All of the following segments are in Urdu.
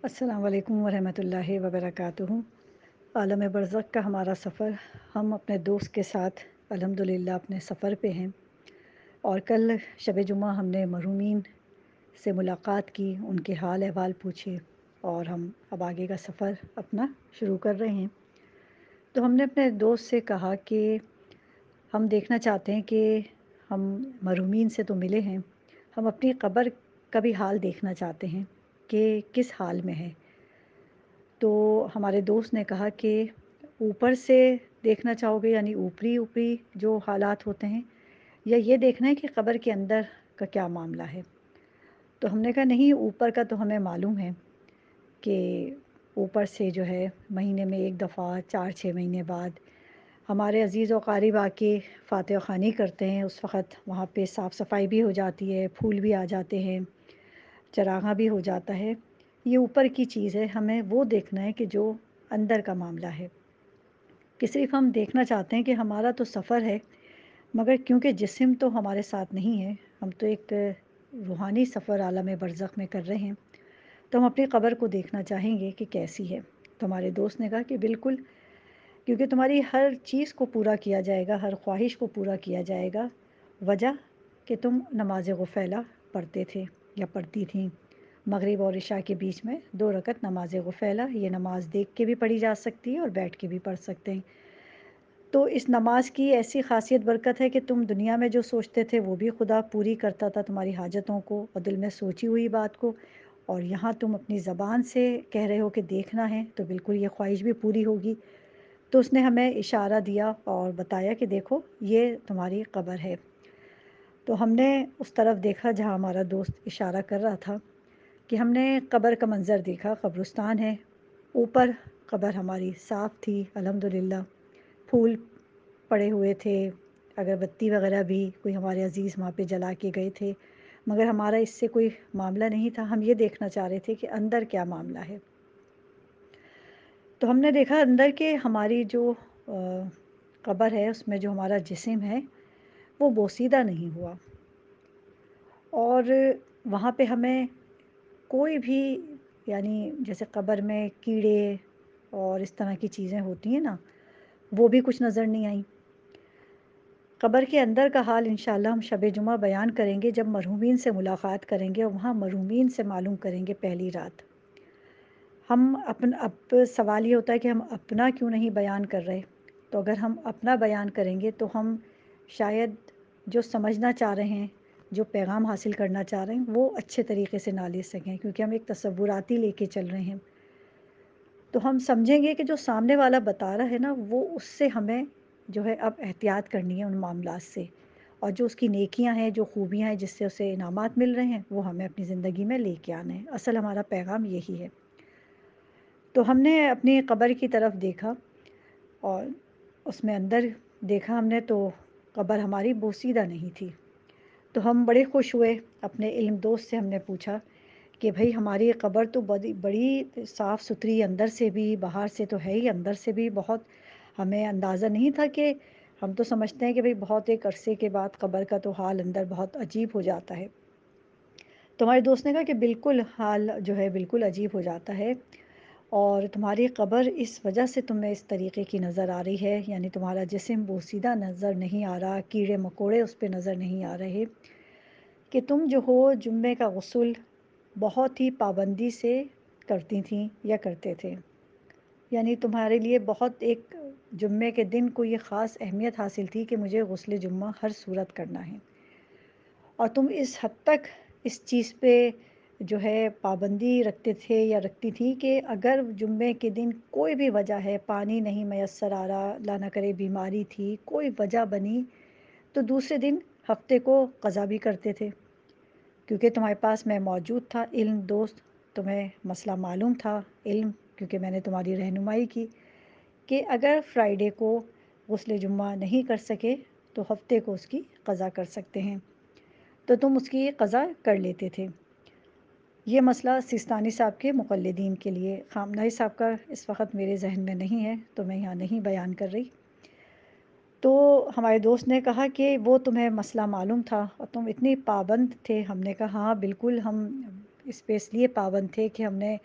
अस्सलाम वालेकुम वरहमतुल्लाहि वबरकातुहू। आलम बरज़ख का हमारा सफ़र, हम अपने दोस्त के साथ अल्हम्दुलिल्लाह अपने सफ़र पे हैं। और कल शब जुमा हमने मरहूमीन से मुलाकात की, उनके हाल अहवाल पूछे और हम अब आगे का सफ़र अपना शुरू कर रहे हैं। तो हमने अपने दोस्त से कहा कि हम देखना चाहते हैं कि हम मरहूमीन से तो मिले हैं, हम अपनी कब्र का भी हाल देखना चाहते हैं कि किस हाल में है। तो हमारे दोस्त ने कहा कि ऊपर से देखना चाहोगे, यानी ऊपरी-ऊपरी जो हालात होते हैं, या ये देखना है कि कब्र के अंदर का क्या मामला है। तो हमने कहा नहीं, ऊपर का तो हमें मालूम है कि ऊपर से जो है महीने में 1 दफ़ा 4-6 महीने बाद हमारे अज़ीज़ व क़ारीब आके फ़ातिहा ख़वानी करते हैं। उस वक़्त वहाँ पे साफ़ सफ़ाई भी हो जाती है, फूल भी आ जाते हैं, चराग़ां भी हो जाता है। ये ऊपर की चीज़ है, हमें वो देखना है कि जो अंदर का मामला है। कि सिर्फ़ हम देखना चाहते हैं कि हमारा तो सफ़र है, मगर क्योंकि जिस्म तो हमारे साथ नहीं है, हम तो एक रूहानी सफ़र आलम बरज़ख में कर रहे हैं, तो हम अपनी कब्र को देखना चाहेंगे कि कैसी है। तो हमारे दोस्त ने कहा कि बिल्कुल, क्योंकि तुम्हारी हर चीज़ को पूरा किया जाएगा, हर ख्वाहिश को पूरा किया जाएगा। वजह कि तुम नमाज़ गुफ़ैला पढ़ते थे या पढ़ती थीं। मगरिब और इशा के बीच में 2 रकत नमाज़ गुफ़ैला, ये नमाज़ देख के भी पढ़ी जा सकती है और बैठ के भी पढ़ सकते हैं। तो इस नमाज की ऐसी ख़ासियत बरकत है कि तुम दुनिया में जो सोचते थे वो भी खुदा पूरी करता था, तुम्हारी हाजतों को और दिल में सोची हुई बात को। और यहाँ तुम अपनी ज़बान से कह रहे हो कि देखना है, तो बिल्कुल ये ख्वाहिश भी पूरी होगी। तो उसने हमें इशारा दिया और बताया कि देखो, ये तुम्हारी कब्र है। तो हमने उस तरफ देखा जहाँ हमारा दोस्त इशारा कर रहा था, कि हमने कब्र का मंज़र देखा। कब्रिस्तान है, ऊपर कब्र हमारी साफ़ थी अल्हम्दुलिल्लाह। फूल पड़े हुए थे, अगरबत्ती वग़ैरह भी कोई हमारे अज़ीज़ वहाँ पे जला के गए थे, मगर हमारा इससे कोई मामला नहीं था। हम ये देखना चाह रहे थे कि अंदर क्या मामला है। तो हमने देखा अंदर के हमारी जो कब्र है, उसमें जो हमारा जिस्म है, वो बोसीदा नहीं हुआ। और वहाँ पे हमें कोई भी, यानी जैसे कब्र में कीड़े और इस तरह की चीज़ें होती हैं ना, वो भी कुछ नज़र नहीं आईं। कब्र के अंदर का हाल इंशाअल्लाह हम शब जुमा बयान करेंगे, जब मरहूमीन से मुलाकात करेंगे और वहाँ मरहूमीन से मालूम करेंगे पहली रात। हम अब सवाल ये होता है कि हम अपना क्यों नहीं बयान कर रहे? तो अगर हम अपना बयान करेंगे तो हम शायद जो समझना चाह रहे हैं, जो पैगाम हासिल करना चाह रहे हैं, वो अच्छे तरीके से ना ले सकें, क्योंकि हम एक तसव्वुराती लेके चल रहे हैं। तो हम समझेंगे कि जो सामने वाला बता रहा है ना, वो उससे हमें जो है अब एहतियात करनी है उन मामलात से, और जो उसकी नेकियां हैं, जो खूबियां हैं, जिससे उसे इनामात मिल रहे हैं, वो हमें अपनी ज़िंदगी में लेके आने हैं। असल हमारा पैगाम यही है। तो हमने अपनी कब्र की तरफ देखा और उसमें अंदर देखा हमने, तो कब्र हमारी बोसीदा नहीं थी। तो हम बड़े खुश हुए। अपने इल्म दोस्त से हमने पूछा कि भाई, हमारी कब्र तो बड़ी बड़ी साफ़ सुथरी, अंदर से भी, बाहर से तो है ही, अंदर से भी बहुत। हमें अंदाज़ा नहीं था कि, हम तो समझते हैं कि भाई बहुत एक अरसे के बाद कब्र का तो हाल अंदर बहुत अजीब हो जाता है। तो हमारे दोस्त ने कहा कि बिल्कुल हाल जो है बिल्कुल अजीब हो जाता है, और तुम्हारी कब्र इस वजह से तुम्हें इस तरीके की नज़र आ रही है, यानी तुम्हारा जिस्म बोसीदा नज़र नहीं आ रहा, कीड़े मकोड़े उस पे नज़र नहीं आ रहे, कि तुम जो हो जुम्मे का गुस्ल बहुत ही पाबंदी से करती थीं या करते थे। यानी तुम्हारे लिए बहुत एक जुम्मे के दिन को ये ख़ास अहमियत हासिल थी कि मुझे गुस्ल जुम्मा हर सूरत करना है। और तुम इस हद तक इस चीज़ पे जो है पाबंदी रखते थे या रखती थी कि अगर जुम्मे के दिन कोई भी वजह है, पानी नहीं मैसर आ रहा, अल्लाह ना करे बीमारी थी, कोई वजह बनी, तो दूसरे दिन हफ्ते को क़ज़ा भी करते थे। क्योंकि तुम्हारे पास मैं मौजूद था, इल्म दोस्त, तुम्हें मसला मालूम था, इल्म, क्योंकि मैंने तुम्हारी रहनुमाई की कि अगर फ्राइडे को गुस्ल जुम्मा नहीं कर सके तो हफ्ते को उसकी क़ज़ा कर सकते हैं, तो तुम उसकी क़ज़ा कर लेते थे। ये मसला सिस्तानी साहब के मुक़ल्लिदीन के लिए, ख़ामनई साहब का इस वक्त मेरे जहन में नहीं है, तो मैं यहाँ नहीं बयान कर रही। तो हमारे दोस्त ने कहा कि वो तुम्हें मसला मालूम था और तुम इतनी पाबंद थे। हमने कहा हाँ बिल्कुल, हम इस पे इसलिए पाबंद थे कि हमने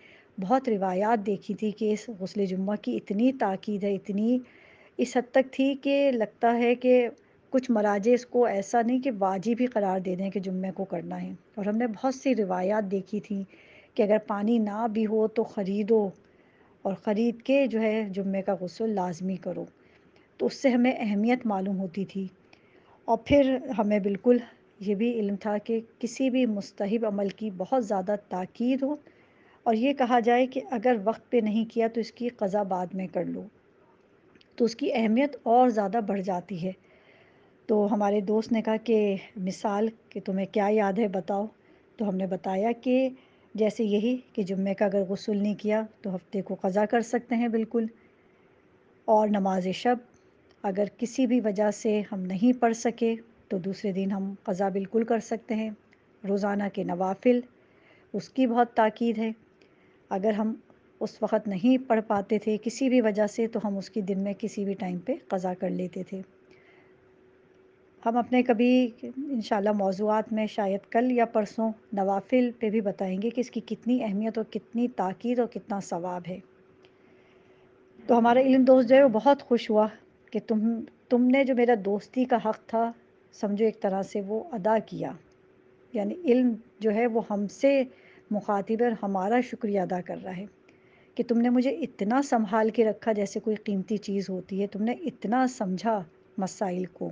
بہت روایات دیکھی تھی کہ اس غسل جمعہ کی اتنی تاکید ہے، اتنی اس حد تک تھی کہ لگتا ہے کہ کچھ مراجع اس کو ایسا نہیں کہ واجب ہی قرار دے دیں کہ جمعے کو کرنا ہے۔ اور ہم نے بہت سی روایات دیکھی تھیں کہ اگر پانی نہ بھی ہو تو خریدو اور خرید کے جو ہے جمعے کا غسل لازمی کرو، تو اس سے ہمیں اہمیت معلوم ہوتی تھی۔ اور پھر ہمیں بالکل یہ بھی علم تھا کہ کسی بھی مستحب عمل کی بہت زیادہ تاکید ہو اور یہ کہا جائے کہ اگر وقت پہ نہیں کیا تو اس کی قضا بعد میں کر لو، تو اس کی اہمیت اور زیادہ بڑھ جاتی ہے۔ تو ہمارے دوست نے کہا کہ مثال کہ تمہیں کیا یاد ہے بتاؤ؟ تو ہم نے بتایا کہ جیسے یہی کہ جمعے کا اگر غسل نہیں کیا تو ہفتے کو قضا کر سکتے ہیں بالکل، اور نماز شب اگر کسی بھی وجہ سے ہم نہیں پڑھ سکے تو دوسرے دن ہم قضا بالکل کر سکتے ہیں۔ روزانہ کے نوافل، اس کی بہت تاکید ہے، اگر ہم اس وقت نہیں پڑھ پاتے تھے کسی بھی وجہ سے تو ہم اس کی دن میں کسی بھی ٹائم پہ قضا کر لیتے تھے۔ ہم اپنے کبھی انشاءاللہ موضوعات میں شاید کل یا پرسوں نوافل پہ بھی بتائیں گے کہ اس کی کتنی اہمیت اور کتنی تاکید اور کتنا ثواب ہے۔ تو ہمارا علم دوست جو ہے وہ بہت خوش ہوا کہ تم نے جو میرا دوستی کا حق تھا سمجھو ایک طرح سے وہ ادا کیا، یعنی علم جو ہے وہ ہم سے مخاطب ہے اور ہمارا شکریہ ادا کر رہا ہے کہ تم نے مجھے اتنا سنبھال کے رکھا جیسے کوئی قیمتی چیز ہوتی ہے، تم نے اتنا سمجھا مسائل کو۔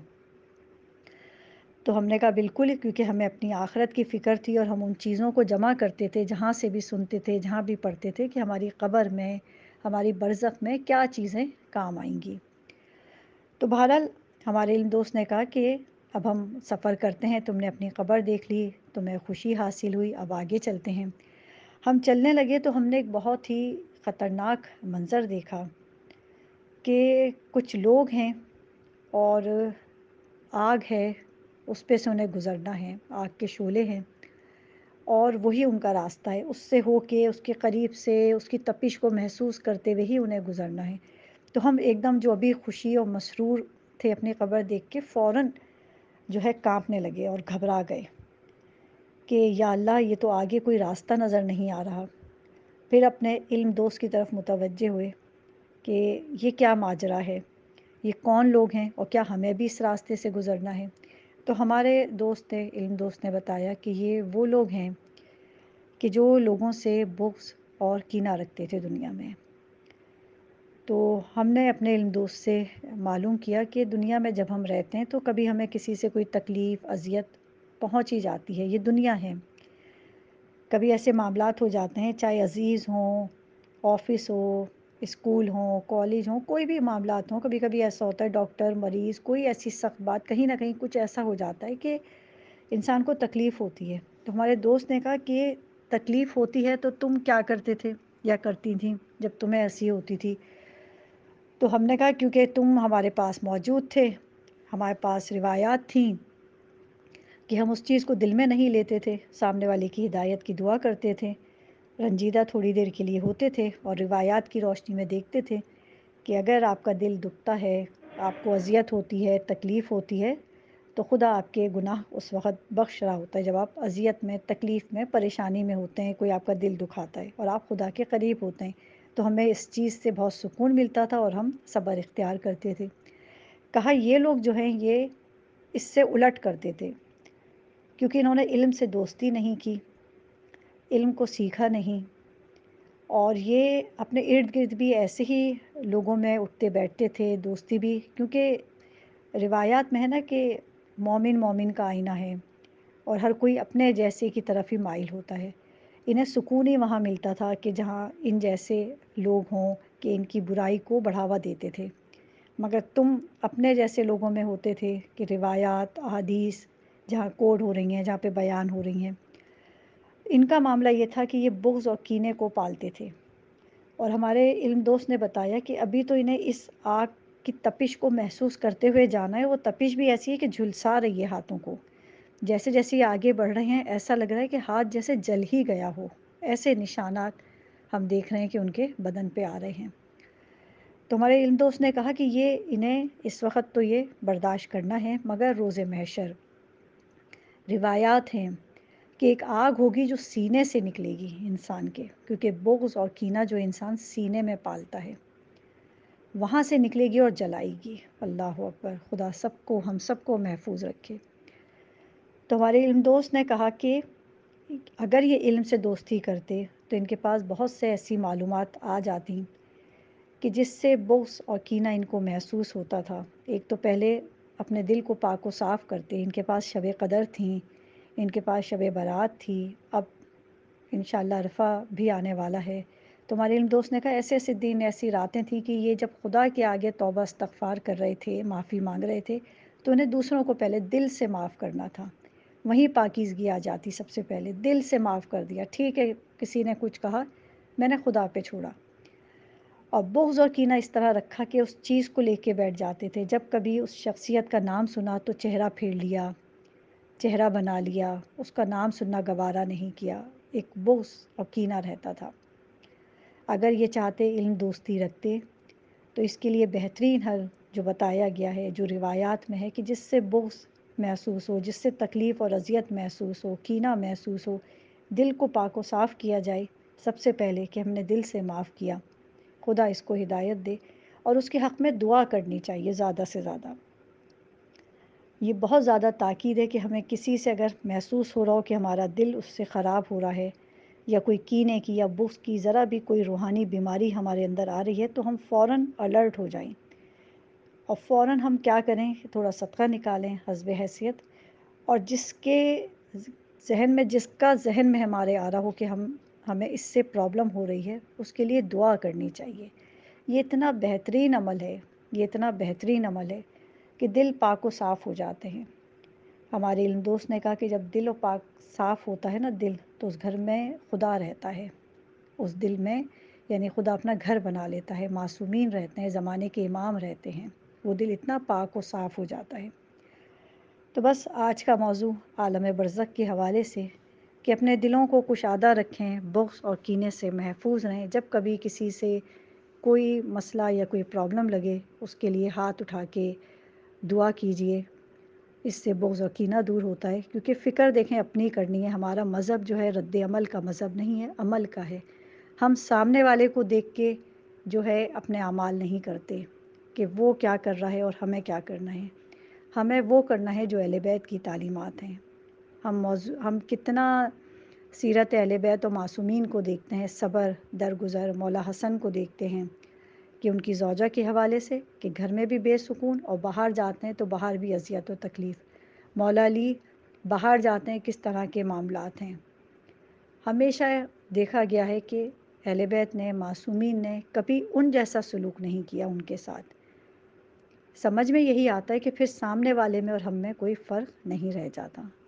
تو ہم نے کہا بالکل، کیونکہ ہمیں اپنی آخرت کی فکر تھی اور ہم ان چیزوں کو جمع کرتے تھے جہاں سے بھی سنتے تھے، جہاں بھی پڑھتے تھے کہ ہماری قبر میں، ہماری برزخ میں کیا چیزیں کام آئیں گی۔ تو بہرحال ہمارے علم دوست نے کہا کہ اب ہم سفر کرتے ہیں، تم نے اپنی قبر دیکھ لی، تمہیں خوشی حاصل ہوئی، اب آگے چلتے ہیں۔ ہم چلنے لگے تو ہم نے ایک بہت ہی خطرناک منظر دیکھا کہ کچھ لوگ ہیں اور آگ ہے، اس پہ سے انہیں گزرنا ہے، آگ کے شعلے ہیں اور وہی ان کا راستہ ہے، اس سے ہو کے اس کے قریب سے اس کی تپش کو محسوس کرتے ہوئے ہی انہیں گزرنا ہے۔ تو ہم ایک دم جو ابھی خوشی اور مسرور تھے اپنی قبر دیکھ کے فوراً جو ہے کانپنے لگے اور گھبرا گئے کہ یا اللہ یہ تو آگے کوئی راستہ نظر نہیں آ رہا۔ پھر اپنے علم دوست کی طرف متوجہ ہوئے کہ یہ کیا ماجرا ہے، یہ کون لوگ ہیں اور کیا ہمیں بھی اس راستے سے گزرنا ہے؟ تو ہمارے دوست نے، علم دوست نے بتایا کہ یہ وہ لوگ ہیں کہ جو لوگوں سے بغض اور کینہ رکھتے تھے دنیا میں۔ تو ہم نے اپنے علم دوست سے معلوم کیا کہ دنیا میں جب ہم رہتے ہیں تو کبھی ہمیں کسی سے کوئی تکلیف، اذیت پہنچ ہی جاتی ہے، یہ دنیا ہے۔ کبھی ایسے معاملات ہو جاتے ہیں، چاہے عزیز ہوں، آفس ہو، اسکول ہوں، کالج ہوں، کوئی بھی معاملات ہوں، کبھی کبھی ایسا ہوتا ہے ڈاکٹر، مریض، کوئی ایسی سخت بات، کہیں نہ کہیں کچھ ایسا ہو جاتا ہے کہ انسان کو تکلیف ہوتی ہے۔ تو ہمارے دوست نے کہا کہ تکلیف ہوتی ہے تو تم کیا کرتے تھے یا کرتی تھیں جب تمہیں ایسی ہوتی تھی؟ تو ہم نے کہا کیونکہ تم ہمارے پاس موجود تھے، ہمارے پاس روایات تھیں کہ ہم اس چیز کو دل میں نہیں لیتے تھے، سامنے والے کی ہدایت کی دعا کرتے تھے، رنجیدہ تھوڑی دیر کے لیے ہوتے تھے اور روایات کی روشنی میں دیکھتے تھے کہ اگر آپ کا دل دکھتا ہے، آپ کو اذیت ہوتی ہے، تکلیف ہوتی ہے، تو خدا آپ کے گناہ اس وقت بخش رہا ہوتا ہے جب آپ اذیت میں، تکلیف میں، پریشانی میں ہوتے ہیں، کوئی آپ کا دل دکھاتا ہے اور آپ خدا کے قریب ہوتے ہیں، تو ہمیں اس چیز سے بہت سکون ملتا تھا اور ہم صبر اختیار کرتے تھے۔ کہا یہ لوگ جو ہیں یہ اس سے الٹ کرتے تھے کیونکہ انہوں نے علم سے دوستی نہیں کی، علم کو سیکھا نہیں، اور یہ اپنے ارد گرد بھی ایسے ہی لوگوں میں اٹھتے بیٹھتے تھے، دوستی بھی، کیونکہ روایات میں ہے نا کہ مومن مومن کا آئینہ ہے اور ہر کوئی اپنے جیسے کی طرف ہی مائل ہوتا ہے۔ انہیں سکون ہی وہاں ملتا تھا کہ جہاں ان جیسے لوگ ہوں کہ ان کی برائی کو بڑھاوا دیتے تھے، مگر تم اپنے جیسے لوگوں میں ہوتے تھے کہ روایات، احادیث جہاں کوڈ ہو رہی ہیں، جہاں پہ بیان ہو رہی ہیں، ان کا معاملہ یہ تھا کہ یہ بغض اور کینے کو پالتے تھے۔ اور ہمارے علم دوست نے بتایا کہ ابھی تو انہیں اس آگ کی تپش کو محسوس کرتے ہوئے جانا ہے، وہ تپش بھی ایسی ہے کہ جھلسا رہی ہے ہاتھوں کو، جیسے جیسے یہ آگے بڑھ رہے ہیں ایسا لگ رہا ہے کہ ہاتھ جیسے جل ہی گیا ہو، ایسے نشانات ہم دیکھ رہے ہیں کہ ان کے بدن پہ آ رہے ہیں۔ تو ہمارے علم دوست نے کہا کہ یہ انہیں اس وقت تو یہ برداشت کرنا ہے، مگر روز محشر روایات ہیں کہ ایک آگ ہوگی جو سینے سے نکلے گی انسان کے، کیونکہ بغض اور کینہ جو انسان سینے میں پالتا ہے وہاں سے نکلے گی اور جلائے گی۔ اللہ اکبر، خدا سب کو، ہم سب کو محفوظ رکھے۔ تو ہمارے علم دوست نے کہا کہ اگر یہ علم سے دوستی کرتے تو ان کے پاس بہت سے ایسی معلومات آ جاتی کہ جس سے بغض اور کینہ ان کو محسوس ہوتا تھا۔ ایک تو پہلے اپنے دل کو پاک و صاف کرتے، ان کے پاس شب قدر تھیں، ان کے پاس شب برات تھی، اب انشاءاللہ عرفہ بھی آنے والا ہے۔ تو ہمارے علم دوست نے کہا ایسے ایسے دن، ایسی راتیں تھیں کہ یہ جب خدا کے آگے توبہ استغفار کر رہے تھے، معافی مانگ رہے تھے، تو انہیں دوسروں کو پہلے دل سے معاف کرنا تھا، وہیں پاکیزگی آ جاتی۔ سب سے پہلے دل سے معاف کر دیا، ٹھیک ہے کسی نے کچھ کہا، میں نے خدا پہ چھوڑا۔ اور بغض اور کینہ اس طرح رکھا کہ اس چیز کو لے کے بیٹھ جاتے تھے، جب کبھی اس شخصیت کا نام سنا تو چہرہ پھیر لیا، چہرہ بنا لیا، اس کا نام سننا گوارا نہیں کیا، ایک بغض اور کینہ رہتا تھا۔ اگر یہ چاہتے علم دوستی رکھتے تو اس کے لیے بہترین حل جو بتایا گیا ہے، جو روایات میں ہے، کہ جس سے بغض محسوس ہو، جس سے تکلیف اور اذیت محسوس ہو، کینہ محسوس ہو، دل کو پاک و صاف کیا جائے سب سے پہلے، کہ ہم نے دل سے معاف کیا، خدا اس کو ہدایت دے، اور اس کے حق میں دعا کرنی چاہیے زیادہ سے زیادہ۔ یہ بہت زیادہ تاکید ہے کہ ہمیں کسی سے اگر محسوس ہو رہا ہو کہ ہمارا دل اس سے خراب ہو رہا ہے، یا کوئی کینے کی یا بغض کی ذرا بھی کوئی روحانی بیماری ہمارے اندر آ رہی ہے، تو ہم فوراً الرٹ ہو جائیں، اور فوراً ہم کیا کریں، تھوڑا صدقہ نکالیں حسب حیثیت، اور جس کے ذہن میں، جس کا ذہن میں ہمارے آ رہا ہو کہ ہمیں اس سے پرابلم ہو رہی ہے، اس کے لیے دعا کرنی چاہیے۔ یہ اتنا بہترین عمل ہے، یہ اتنا بہترین عمل ہے کہ دل پاک و صاف ہو جاتے ہیں۔ ہمارے علم دوست نے کہا کہ جب دل و پاک صاف ہوتا ہے نا دل، تو اس گھر میں خدا رہتا ہے، اس دل میں یعنی خدا اپنا گھر بنا لیتا ہے، معصومین رہتے ہیں، زمانے کے امام رہتے ہیں، وہ دل اتنا پاک و صاف ہو جاتا ہے۔ تو بس آج کا موضوع عالم برزخ کے حوالے سے کہ اپنے دلوں کو کشادہ رکھیں، بغض اور کینے سے محفوظ رہیں، جب کبھی کسی سے کوئی مسئلہ یا کوئی پرابلم لگے اس کے لیے ہاتھ اٹھا کے دعا کیجئے، اس سے بغض اور کینہ دور ہوتا ہے، کیونکہ فکر دیکھیں اپنی کرنی ہے۔ ہمارا مذہب جو ہے رد عمل کا مذہب نہیں ہے، عمل کا ہے۔ ہم سامنے والے کو دیکھ کے جو ہے اپنے اعمال نہیں کرتے کہ وہ کیا کر رہا ہے اور ہمیں کیا کرنا ہے، ہمیں وہ کرنا ہے جو اہل بیت کی تعلیمات ہیں۔ ہم کتنا سیرت اہل بیت و معصومین کو دیکھتے ہیں، صبر، درگزر، مولا حسن کو دیکھتے ہیں کہ ان کی زوجہ کے حوالے سے کہ گھر میں بھی بے سکون، اور باہر جاتے ہیں تو باہر بھی اذیت و تکلیف۔ مولا علی باہر جاتے ہیں کس طرح کے معاملات ہیں۔ ہمیشہ دیکھا گیا ہے کہ اہل بیت نے، معصومین نے کبھی ان جیسا سلوک نہیں کیا ان کے ساتھ۔ سمجھ میں یہی آتا ہے کہ پھر سامنے والے میں اور ہم میں کوئی فرق نہیں رہ جاتا۔